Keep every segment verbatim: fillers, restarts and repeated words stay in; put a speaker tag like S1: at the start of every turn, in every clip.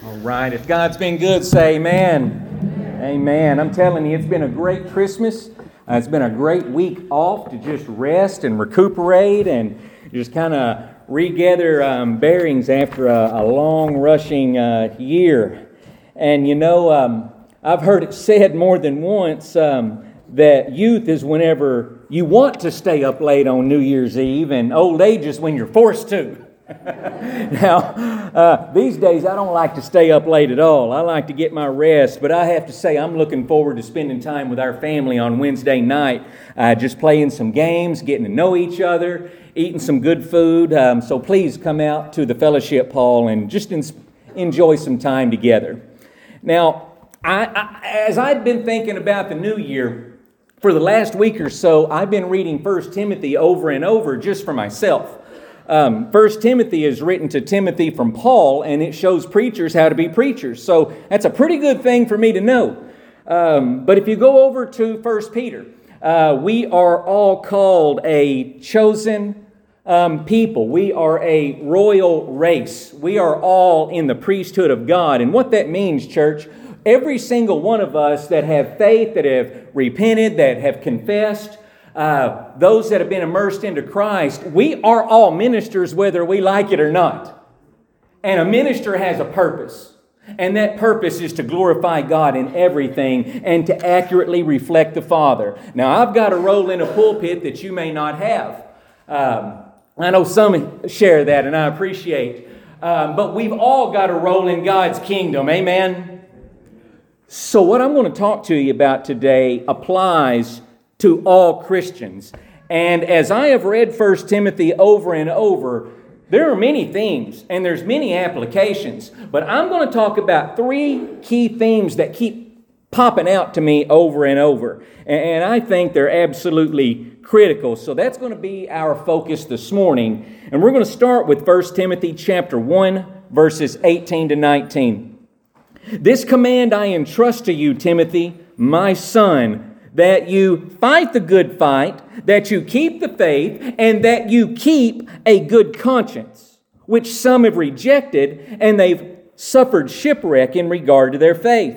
S1: All right, if God's been good, say amen. Amen. Amen. I'm telling you, it's been a great Christmas. Uh, it's been a great week off to just rest and recuperate and just kind of regather um, bearings after a, a long, rushing uh, year. And you know, um, I've heard it said more than once um, that youth is whenever you want to stay up late on New Year's Eve, and old age is when you're forced to. Now, uh, these days I don't like to stay up late at all. I like to get my rest, but I have to say I'm looking forward to spending time with our family on Wednesday night, uh, just playing some games, getting to know each other, eating some good food. Um, so please come out to the fellowship hall and just in, enjoy some time together. Now, I, I, as I've been thinking about the new year, for the last week or so, I've been reading First Timothy over and over just for myself. Um, First Timothy is written to Timothy from Paul, and it shows preachers how to be preachers. So that's a pretty good thing for me to know. Um, but if you go over to First Peter, uh, we are all called a chosen um, people. We are a royal race. We are all in the priesthood of God. And what that means, church, every single one of us that have faith, that have repented, that have confessed, Uh, those that have been immersed into Christ, we are all ministers whether we like it or not. And a minister has a purpose. And that purpose is to glorify God in everything and to accurately reflect the Father. Now, I've got a role in a pulpit that you may not have. Um, I know some share that, and I appreciate. Um, but we've all got a role in God's kingdom. Amen? So what I'm going to talk to you about today applies to all Christians. And as I have read First Timothy over and over, there are many themes and there's many applications. But I'm going to talk about three key themes that keep popping out to me over and over. And I think they're absolutely critical. So that's going to be our focus this morning. And we're going to start with First Timothy chapter one, verses eighteen to nineteen. This command I entrust to you, Timothy, my son, that you fight the good fight, that you keep the faith, and that you keep a good conscience, which some have rejected, and they've suffered shipwreck in regard to their faith.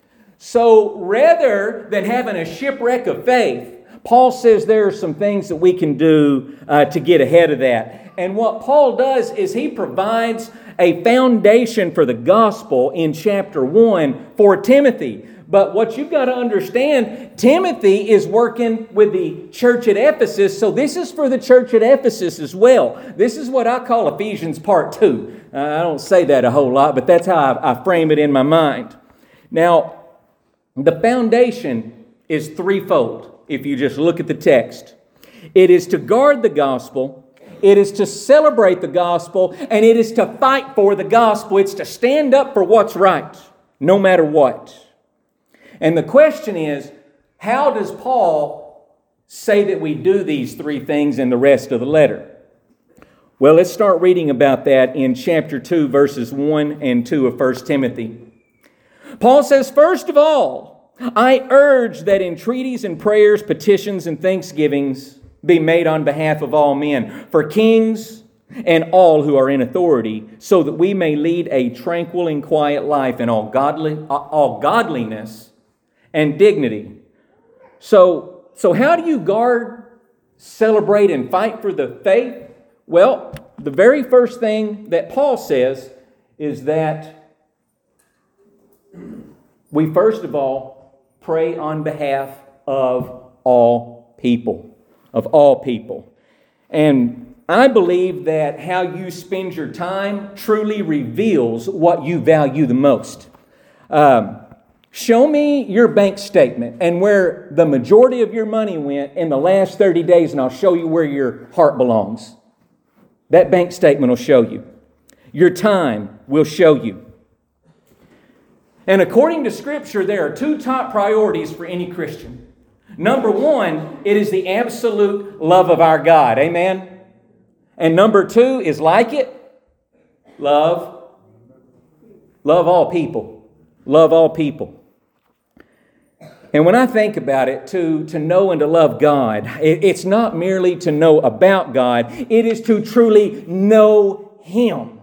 S1: So rather than having a shipwreck of faith, Paul says there are some things that we can do uh, to get ahead of that. And what Paul does is he provides a foundation for the gospel in chapter one for Timothy. But what you've got to understand, Timothy is working with the church at Ephesus, so this is for the church at Ephesus as well. This is what I call Ephesians part two. Uh, I don't say that a whole lot, but that's how I, I frame it in my mind. Now, the foundation is threefold, if you just look at the text. It is to guard the gospel, it is to celebrate the gospel, and it is to fight for the gospel. It's to stand up for what's right, no matter what. And the question is, how does Paul say that we do these three things in the rest of the letter? Well, let's start reading about that in chapter two, verses one and two of First Timothy. Paul says, first of all, I urge that entreaties and prayers, petitions and thanksgivings be made on behalf of all men, for kings and all who are in authority, so that we may lead a tranquil and quiet life in all godly, all godliness and dignity. So, so how do you guard, celebrate, and fight for the faith? Well, the very first thing that Paul says is that we first of all pray on behalf of all people, of all people. And I believe that how you spend your time truly reveals what you value the most. Um, Show me your bank statement and where the majority of your money went in the last thirty days, and I'll show you where your heart belongs. That bank statement will show you. Your time will show you. And according to Scripture, there are two top priorities for any Christian. Number one, it is the absolute love of our God. Amen? And number two is like it, love. Love all people. Love all people. And when I think about it, to, to know and to love God, it, it's not merely to know about God. It is to truly know Him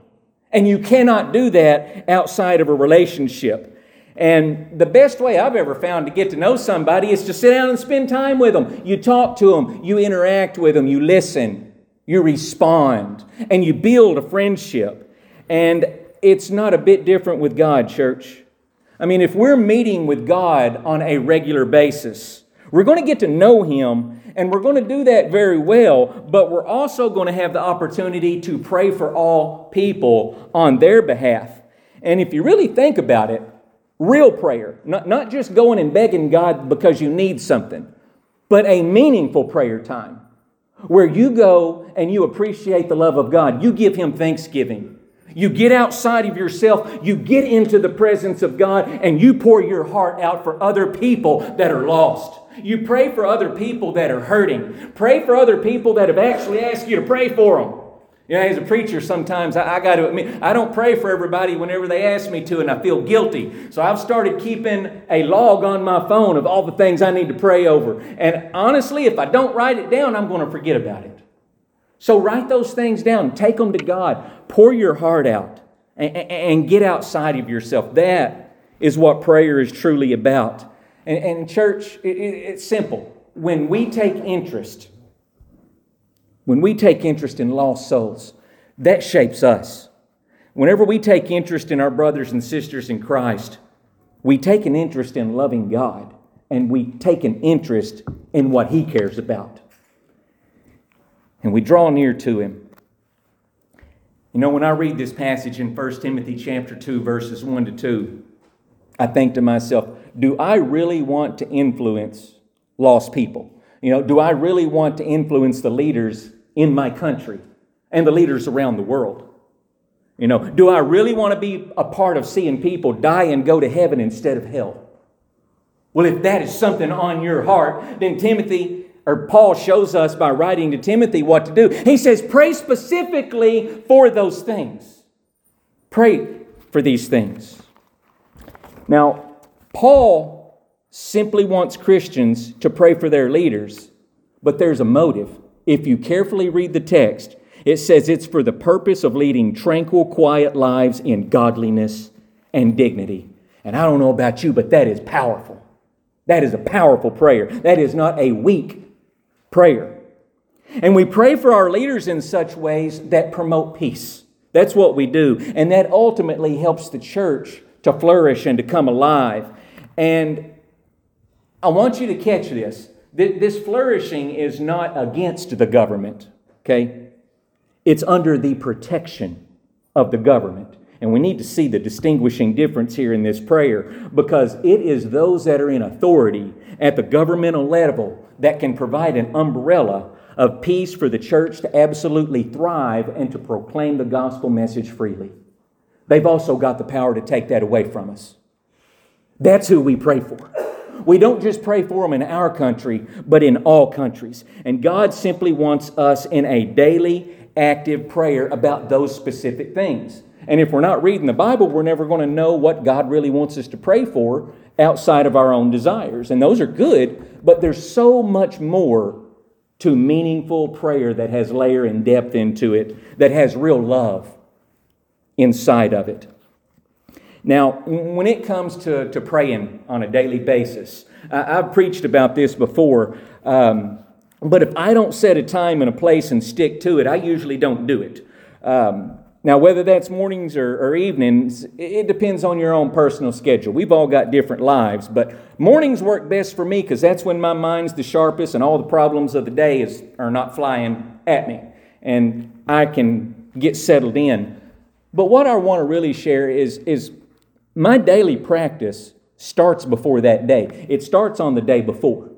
S1: And you cannot do that outside of a relationship. And the best way I've ever found to get to know somebody is to sit down and spend time with them. You talk to them, you interact with them, you listen, you respond, and you build a friendship. And it's not a bit different with God, church. I mean, if we're meeting with God on a regular basis, we're going to get to know Him, and we're going to do that very well, but we're also going to have the opportunity to pray for all people on their behalf. And if you really think about it, real prayer, not, not just going and begging God because you need something, but a meaningful prayer time where you go and you appreciate the love of God. You give Him thanksgiving. You get outside of yourself, you get into the presence of God, and you pour your heart out for other people that are lost. You pray for other people that are hurting. Pray for other people that have actually asked you to pray for them. You know, as a preacher, sometimes I, I got to admit, I don't pray for everybody whenever they ask me to, and I feel guilty. So I've started keeping a log on my phone of all the things I need to pray over. And honestly, if I don't write it down, I'm going to forget about it. So write those things down. Take them to God. Pour your heart out and, and get outside of yourself. That is what prayer is truly about. And, and church, it, it, it's simple. When we take interest When we take interest in lost souls, that shapes us. Whenever we take interest in our brothers and sisters in Christ, we take an interest in loving God, and we take an interest in what He cares about. And we draw near to Him. You know, when I read this passage in First Timothy chapter two, verses one to two, I think to myself, do I really want to influence lost people? You know, do I really want to influence the leaders in my country and the leaders around the world? You know, do I really want to be a part of seeing people die and go to heaven instead of hell? Well, if that is something on your heart, then Timothy, or Paul shows us by writing to Timothy what to do. He says, pray specifically for those things. Pray for these things. Now, Paul simply wants Christians to pray for their leaders, but there's a motive. If you carefully read the text, it says it's for the purpose of leading tranquil, quiet lives in godliness and dignity. And I don't know about you, but that is powerful. That is a powerful prayer. That is not a weak prayer. And we pray for our leaders in such ways that promote peace. That's what we do. And that ultimately helps the church to flourish and to come alive. And I want you to catch this. This flourishing is not against the government, okay? It's under the protection of the government. And we need to see the distinguishing difference here in this prayer, because it is those that are in authority at the governmental level that can provide an umbrella of peace for the church to absolutely thrive and to proclaim the gospel message freely. They've also got the power to take that away from us. That's who we pray for. We don't just pray for them in our country, but in all countries. And God simply wants us in a daily, active prayer about those specific things. And if we're not reading the Bible, we're never going to know what God really wants us to pray for outside of our own desires. And those are good, but there's so much more to meaningful prayer that has layer and depth into it, that has real love inside of it. Now, when it comes to, to praying on a daily basis, I, I've preached about this before, um, but if I don't set a time and a place and stick to it, I usually don't do it. Um, now, whether that's mornings or, or evenings, it depends on your own personal schedule. We've all got different lives, but mornings work best for me because that's when my mind's the sharpest and all the problems of the day is are not flying at me, and I can get settled in. But what I want to really share is is my daily practice starts before that day. It starts on the day before.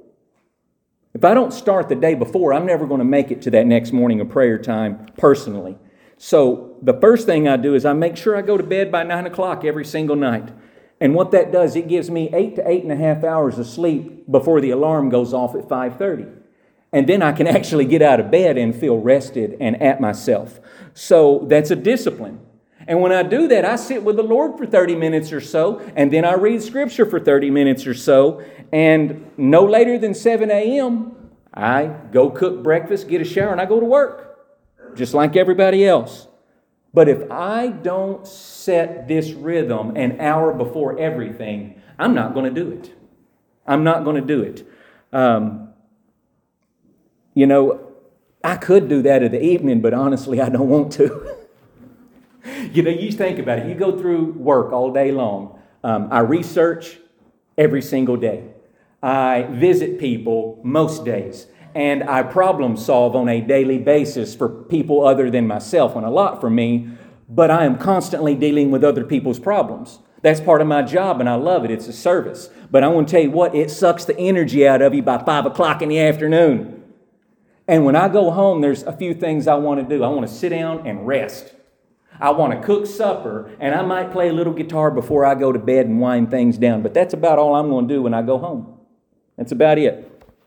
S1: If I don't start the day before, I'm never going to make it to that next morning of prayer time personally. So the first thing I do is I make sure I go to bed by nine o'clock every single night. And what that does, it gives me eight to eight and a half hours of sleep before the alarm goes off at five thirty. And then I can actually get out of bed and feel rested and at myself. So that's a discipline. And when I do that, I sit with the Lord for thirty minutes or so, and then I read Scripture for thirty minutes or so, and no later than seven a.m., I go cook breakfast, get a shower, and I go to work, just like everybody else. But if I don't set this rhythm an hour before everything, I'm not going to do it. I'm not going to do it. Um, you know, I could do that in the evening, but honestly, I don't want to. You know, you think about it. You go through work all day long. Um, I research every single day. I visit people most days. And I problem solve on a daily basis for people other than myself, and a lot for me. But I am constantly dealing with other people's problems. That's part of my job, and I love it. It's a service. But I want to tell you what, it sucks the energy out of you by five o'clock in the afternoon. And when I go home, there's a few things I want to do. I want to sit down and rest. I want to cook supper, and I might play a little guitar before I go to bed and wind things down. But that's about all I'm going to do when I go home. That's about it.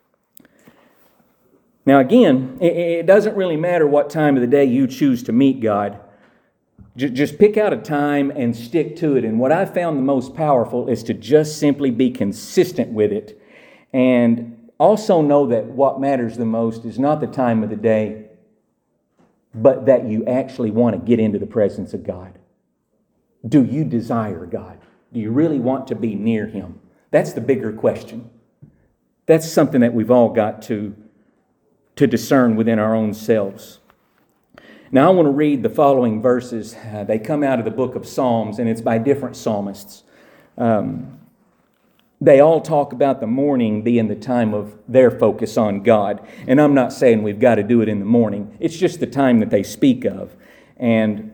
S1: Now again, it doesn't really matter what time of the day you choose to meet God. Just pick out a time and stick to it. And what I found the most powerful is to just simply be consistent with it. And also know that what matters the most is not the time of the day, but that you actually want to get into the presence of God. Do you desire God? Do you really want to be near Him? That's the bigger question. That's something that we've all got to, to discern within our own selves. Now I want to read the following verses. Uh, they come out of the book of Psalms, and it's by different psalmists. Um, they all talk about the morning being the time of their focus on God. And I'm not saying we've got to do it in the morning. It's just the time that they speak of. And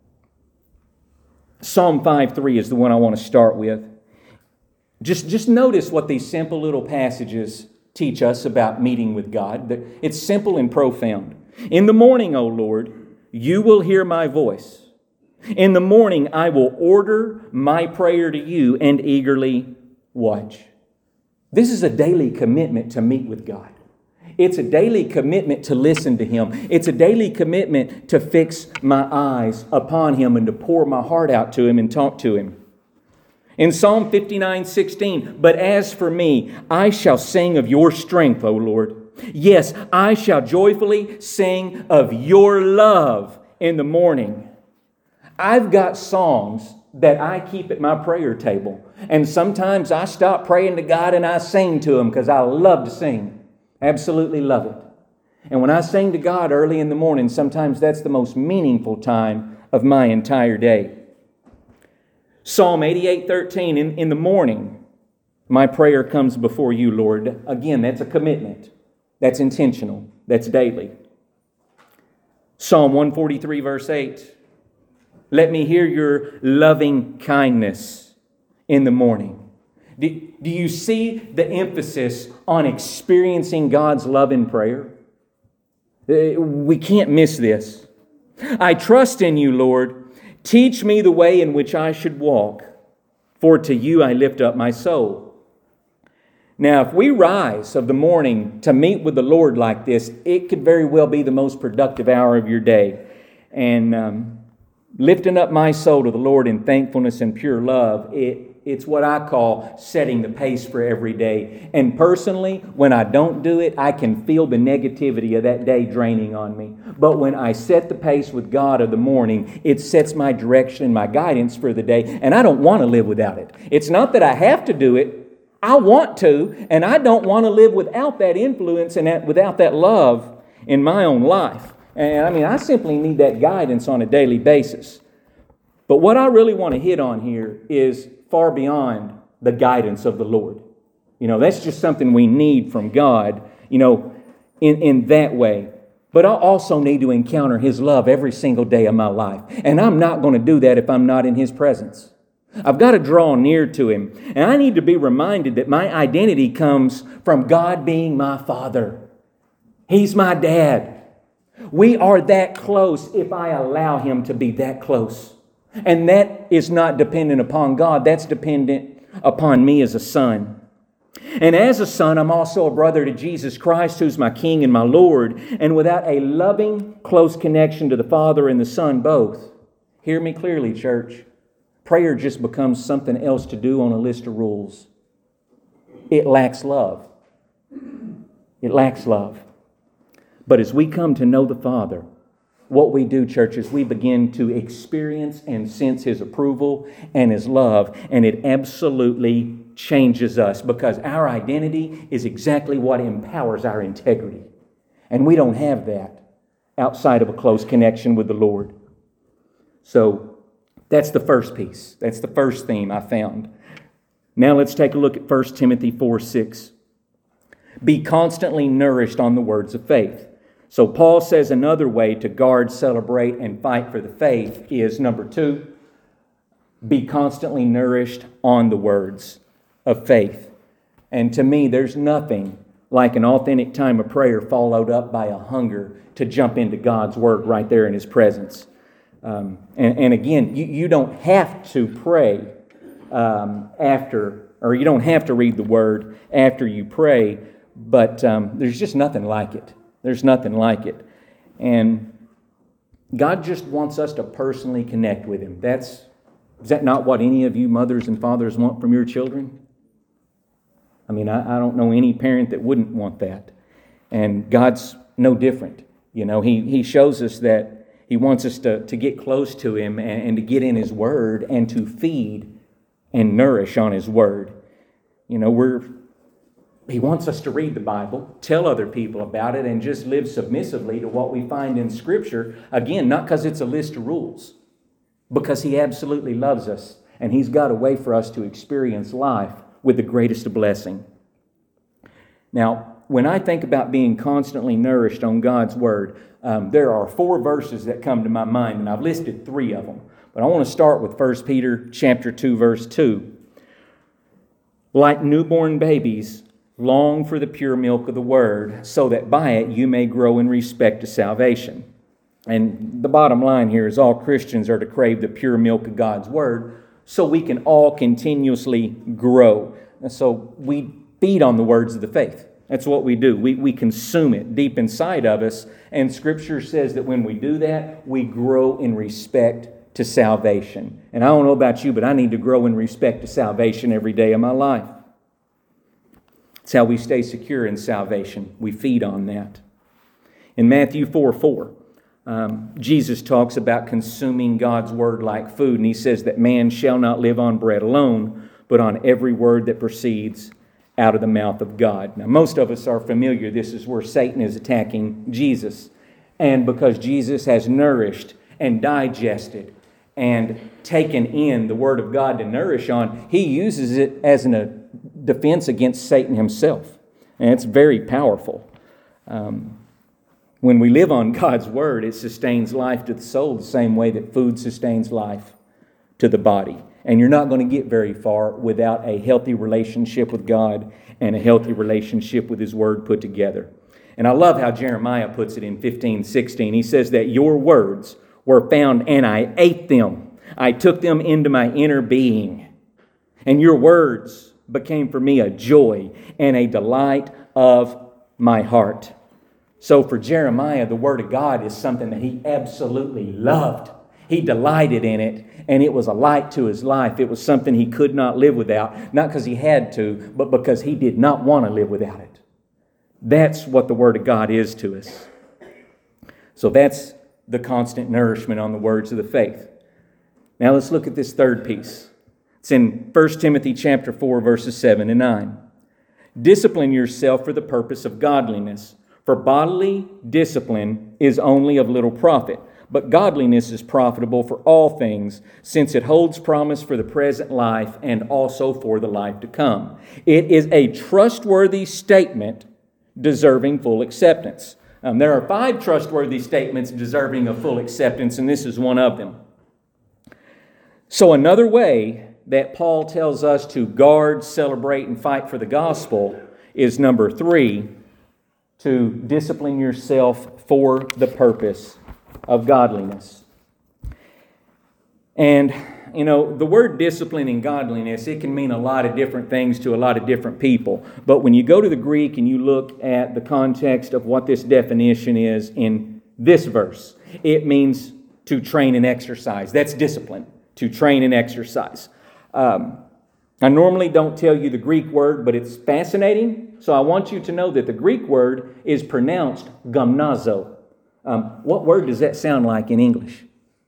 S1: Psalm five three is the one I want to start with. Just, just notice what these simple little passages teach us about meeting with God. It's simple and profound. In the morning, O Lord, you will hear my voice. In the morning, I will order my prayer to you and eagerly watch. This is a daily commitment to meet with God. It's a daily commitment to listen to Him. It's a daily commitment to fix my eyes upon Him and to pour my heart out to Him and talk to Him. In Psalm fifty-nine sixteen, but as for me, I shall sing of your strength, O Lord. Yes, I shall joyfully sing of your love in the morning. I've got songs that I keep at my prayer table. And sometimes I stop praying to God and I sing to Him because I love to sing. Absolutely love it. And when I sing to God early in the morning, sometimes that's the most meaningful time of my entire day. Psalm eighty-eight thirteen, in, in the morning, my prayer comes before you, Lord. Again, that's a commitment. That's intentional. That's daily. Psalm one forty-three verse eight. Let me hear your loving kindness in the morning. Do, do you see the emphasis on experiencing God's love in prayer? We can't miss this. I trust in you, Lord. Teach me the way in which I should walk, for to you I lift up my soul. Now, if we rise of the morning to meet with the Lord like this, it could very well be the most productive hour of your day. And um, lifting up my soul to the Lord in thankfulness and pure love, it, it's what I call setting the pace for every day. And personally, when I don't do it, I can feel the negativity of that day draining on me. But when I set the pace with God of the morning, it sets my direction and my guidance for the day. And I don't want to live without it. It's not that I have to do it. I want to, and I don't want to live without that influence and that, without that love in my own life. And I mean, I simply need that guidance on a daily basis. But what I really want to hit on here is far beyond the guidance of the Lord. You know, that's just something we need from God, you know, in, in that way. But I also need to encounter His love every single day of my life. And I'm not going to do that if I'm not in His presence. I've got to draw near to Him. And I need to be reminded that my identity comes from God being my Father. He's my dad. We are that close if I allow Him to be that close. And that is not dependent upon God. That's dependent upon me as a son. And as a son, I'm also a brother to Jesus Christ, who's my King and my Lord. And without a loving, close connection to the Father and the Son both, hear me clearly, church, prayer just becomes something else to do on a list of rules. It lacks love. It lacks love. But as we come to know the Father, what we do, church, is we begin to experience and sense His approval and His love, and it absolutely changes us because our identity is exactly what empowers our integrity. And we don't have that outside of a close connection with the Lord. So that's the first piece. That's the first theme I found. Now let's take a look at First Timothy four six. Be constantly nourished on the words of faith. So Paul says another way to guard, celebrate, and fight for the faith is, number two, be constantly nourished on the words of faith. And to me, there's nothing like an authentic time of prayer followed up by a hunger to jump into God's Word right there in His presence. Um, and, and again, you, you don't have to pray um, after, or you don't have to read the Word after you pray, but um, there's just nothing like it. There's nothing like it. And God just wants us to personally connect with Him. That's, is that not what any of you mothers and fathers want from your children? I mean, I, I don't know any parent that wouldn't want that. And God's no different. You know, He, he shows us that He wants us to, to get close to Him and, and to get in His Word and to feed and nourish on His Word. You know, we're He wants us to read the Bible, tell other people about it, and just live submissively to what we find in Scripture. Again, not because it's a list of rules, because He absolutely loves us, and He's got a way for us to experience life with the greatest blessing. Now, when I think about being constantly nourished on God's Word, um, there are four verses that come to my mind, and I've listed three of them. But I want to start with First Peter chapter two, verse two. Like newborn babies, long for the pure milk of the Word, so that by it you may grow in respect to salvation. And the bottom line here is all Christians are to crave the pure milk of God's Word so we can all continuously grow. And so we feed on the words of the faith. That's what we do. We, we consume it deep inside of us. And Scripture says that when we do that, we grow in respect to salvation. And I don't know about you, but I need to grow in respect to salvation every day of my life. It's how we stay secure in salvation. We feed on that. In Matthew four four, um, Jesus talks about consuming God's Word like food. And He says that man shall not live on bread alone, but on every word that proceeds out of the mouth of God. Now, most of us are familiar. This is where Satan is attacking Jesus. And because Jesus has nourished and digested and taken in the Word of God to nourish on, He uses it as an, a defense against Satan himself. And it's very powerful. Um, when we live on God's Word, it sustains life to the soul the same way that food sustains life to the body. And you're not going to get very far without a healthy relationship with God and a healthy relationship with His Word put together. And I love how Jeremiah puts it in fifteen sixteen. He says that your words were found and I ate them. I took them into my inner being. And your words became for me a joy and a delight of my heart. So for Jeremiah, the Word of God is something that he absolutely loved. He delighted in it, and it was a light to his life. It was something he could not live without, not because he had to, but because he did not want to live without it. That's what the Word of God is to us. So that's the constant nourishment on the words of the faith. Now let's look at this third piece. It's in First Timothy chapter four, verses seven and nine. Discipline yourself for the purpose of godliness, for bodily discipline is only of little profit. But godliness is profitable for all things, since it holds promise for the present life and also for the life to come. It is a trustworthy statement deserving full acceptance. Um, there are five trustworthy statements deserving of full acceptance, and this is one of them. So another way that Paul tells us to guard, celebrate, and fight for the gospel is number three, to discipline yourself for the purpose of godliness. And, you know, the word discipline and godliness, it can mean a lot of different things to a lot of different people. But when you go to the Greek and you look at the context of what this definition is in this verse, it means to train and exercise. That's discipline, to train and exercise. Um, I normally don't tell you the Greek word, but it's fascinating. So I want you to know that the Greek word is pronounced gymnazo. Um, what word does that sound like in English?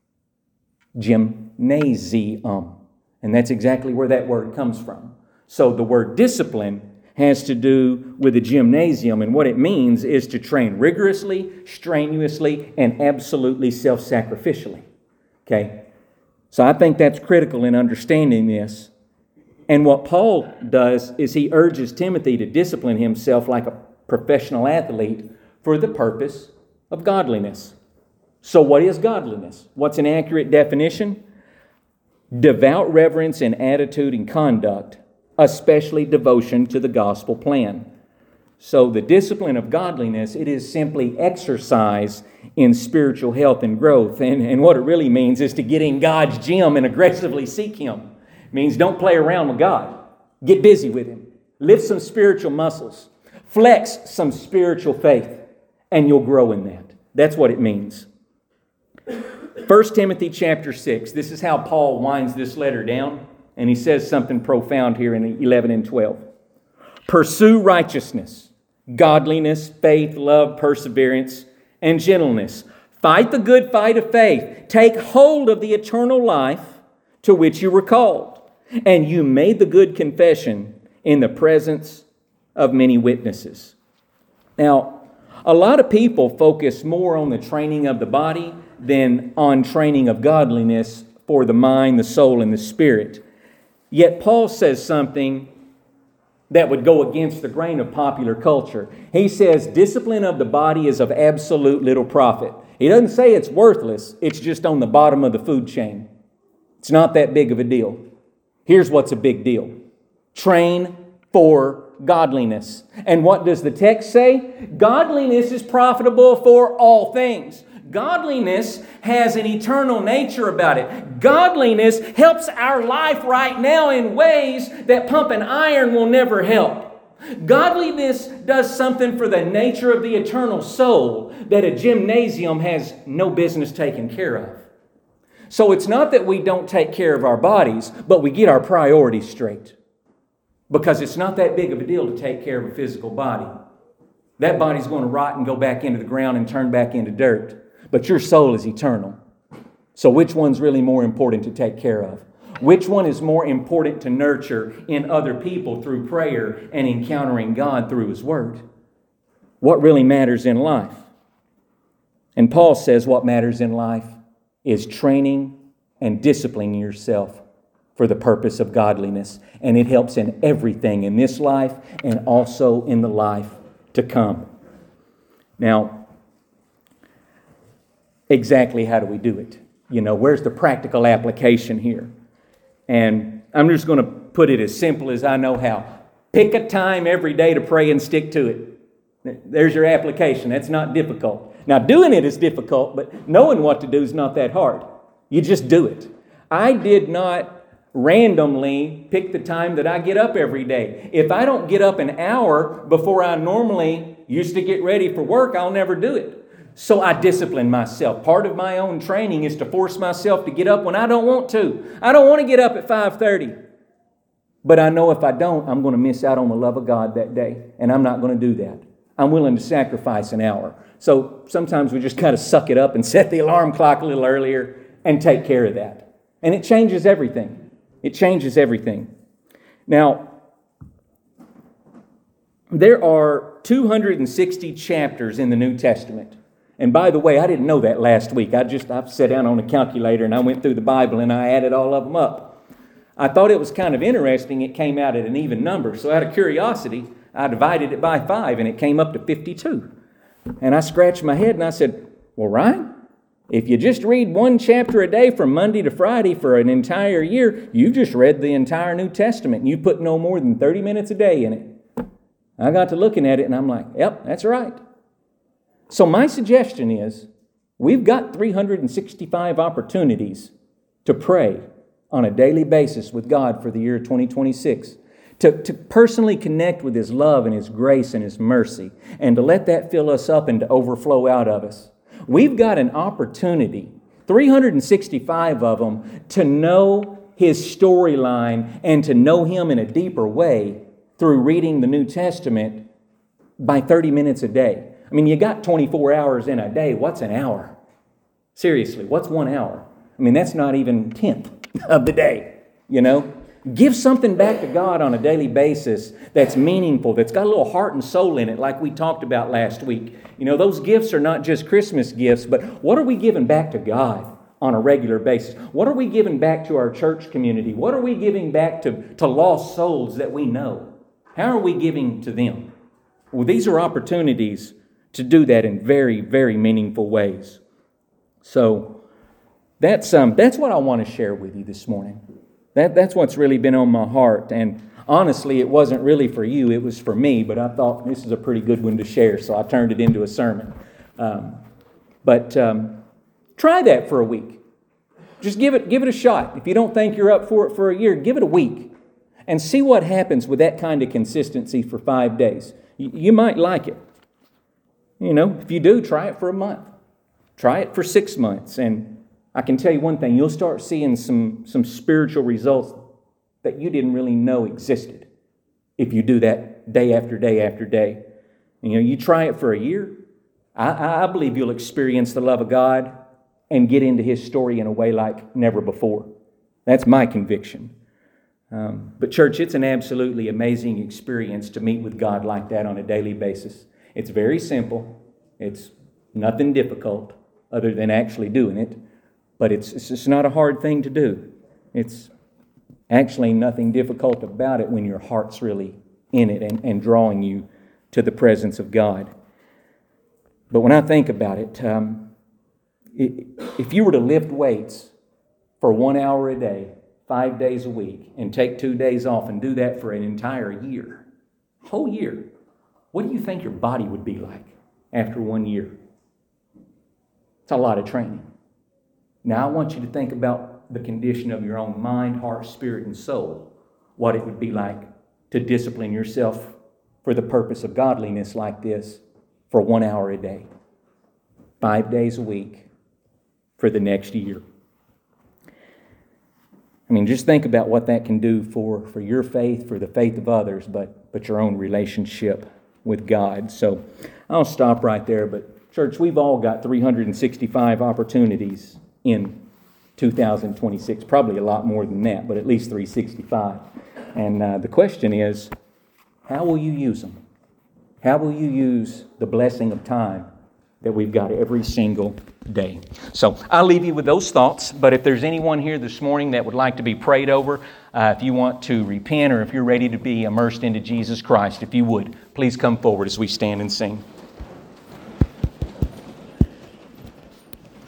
S1: Gymnasium. And that's exactly where that word comes from. So the word discipline has to do with a gymnasium, and what it means is to train rigorously, strenuously, and absolutely self-sacrificially. Okay? So I think that's critical in understanding this. And what Paul does is he urges Timothy to discipline himself like a professional athlete for the purpose of godliness. So what is godliness? What's an accurate definition? Devout reverence in attitude and conduct, especially devotion to the gospel plan. So the discipline of godliness, it is simply exercise in spiritual health and growth. And, and what it really means is to get in God's gym and aggressively seek Him. It means don't play around with God. Get busy with Him. Lift some spiritual muscles. Flex some spiritual faith, and you'll grow in that. That's what it means. First Timothy chapter six. This is how Paul winds this letter down. And he says something profound here in eleven and twelve. Pursue righteousness, godliness, faith, love, perseverance, and gentleness. Fight the good fight of faith. Take hold of the eternal life to which you were called. And you made the good confession in the presence of many witnesses. Now, a lot of people focus more on the training of the body than on training of godliness for the mind, the soul, and the spirit. Yet Paul says something that would go against the grain of popular culture. He says discipline of the body is of absolute little profit. He doesn't say it's worthless. It's just on the bottom of the food chain. It's not that big of a deal. Here's what's a big deal. Train for godliness. And what does the text say? Godliness is profitable for all things. Godliness has an eternal nature about it. Godliness helps our life right now in ways that pumping iron will never help. Godliness does something for the nature of the eternal soul that a gymnasium has no business taking care of. So it's not that we don't take care of our bodies, but we get our priorities straight. Because it's not that big of a deal to take care of a physical body. That body's going to rot and go back into the ground and turn back into dirt. But your soul is eternal. So which one's really more important to take care of? Which one is more important to nurture in other people through prayer and encountering God through His Word? What really matters in life? And Paul says what matters in life is training and disciplining yourself for the purpose of godliness. And it helps in everything in this life and also in the life to come. Now, exactly how do we do it? You know, where's the practical application here? And I'm just going to put it as simple as I know how. Pick a time every day to pray and stick to it. There's your application. That's not difficult. Now, doing it is difficult, but knowing what to do is not that hard. You just do it. I did not randomly pick the time that I get up every day. If I don't get up an hour before I normally used to get ready for work, I'll never do it. So I discipline myself. Part of my own training is to force myself to get up when I don't want to. I don't want to get up at five thirty. But I know if I don't, I'm going to miss out on the love of God that day. And I'm not going to do that. I'm willing to sacrifice an hour. So sometimes we just kind of suck it up and set the alarm clock a little earlier and take care of that. And it changes everything. It changes everything. Now, there are two hundred sixty chapters in the New Testament. And by the way, I didn't know that last week. I just I sat down on a calculator and I went through the Bible and I added all of them up. I thought it was kind of interesting. It came out at an even number. So out of curiosity, I divided it by five and it came up to fifty-two. And I scratched my head and I said, well, Ryan, if you just read one chapter a day from Monday to Friday for an entire year, you've just read the entire New Testament and you put no more than thirty minutes a day in it. I got to looking at it and I'm like, yep, that's right. So my suggestion is we've got three hundred sixty-five opportunities to pray on a daily basis with God for the year twenty twenty-six. To, to personally connect with His love and His grace and His mercy, and to let that fill us up and to overflow out of us. We've got an opportunity, three hundred sixty-five of them, to know His storyline and to know Him in a deeper way through reading the New Testament by thirty minutes a day. I mean, you got twenty-four hours in a day. What's an hour? Seriously, what's one hour? I mean, that's not even a tenth of the day, you know? Give something back to God on a daily basis that's meaningful, that's got a little heart and soul in it, like we talked about last week. You know, those gifts are not just Christmas gifts, but what are we giving back to God on a regular basis? What are we giving back to our church community? What are we giving back to, to lost souls that we know? How are we giving to them? Well, these are opportunities to do that in very, very meaningful ways. So that's um, that's what I want to share with you this morning. That that's what's really been on my heart. And honestly, it wasn't really for you; it was for me. But I thought this is a pretty good one to share, so I turned it into a sermon. Um, but um, try that for a week. Just give it give it a shot. If you don't think you're up for it for a year, give it a week, and see what happens with that kind of consistency for five days. You, you might like it. You know, if you do, try it for a month. Try it for six months. And I can tell you one thing, you'll start seeing some, some spiritual results that you didn't really know existed if you do that day after day after day. You know, you try it for a year, I, I believe you'll experience the love of God and get into His story in a way like never before. That's my conviction. Um, but church, it's an absolutely amazing experience to meet with God like that on a daily basis. It's very simple. It's nothing difficult other than actually doing it. But it's, it's just not a hard thing to do. It's actually nothing difficult about it when your heart's really in it and, and drawing you to the presence of God. But when I think about it, um, it, if you were to lift weights for one hour a day, five days a week, and take two days off and do that for an entire year, whole year, what do you think your body would be like after one year? It's a lot of training. Now, I want you to think about the condition of your own mind, heart, spirit, and soul, what it would be like to discipline yourself for the purpose of godliness like this for one hour a day, five days a week for the next year. I mean, just think about what that can do for, for your faith, for the faith of others, but, but your own relationship with God. So I'll stop right there. But church, we've all got three hundred sixty-five opportunities in two thousand twenty-six. Probably a lot more than that, but at least three hundred sixty-five. And uh, the question is, how will you use them? How will you use the blessing of time that we've got every single day? So I'll leave you with those thoughts, but if there's anyone here this morning that would like to be prayed over, uh, if you want to repent or if you're ready to be immersed into Jesus Christ, if you would, please come forward as we stand and sing.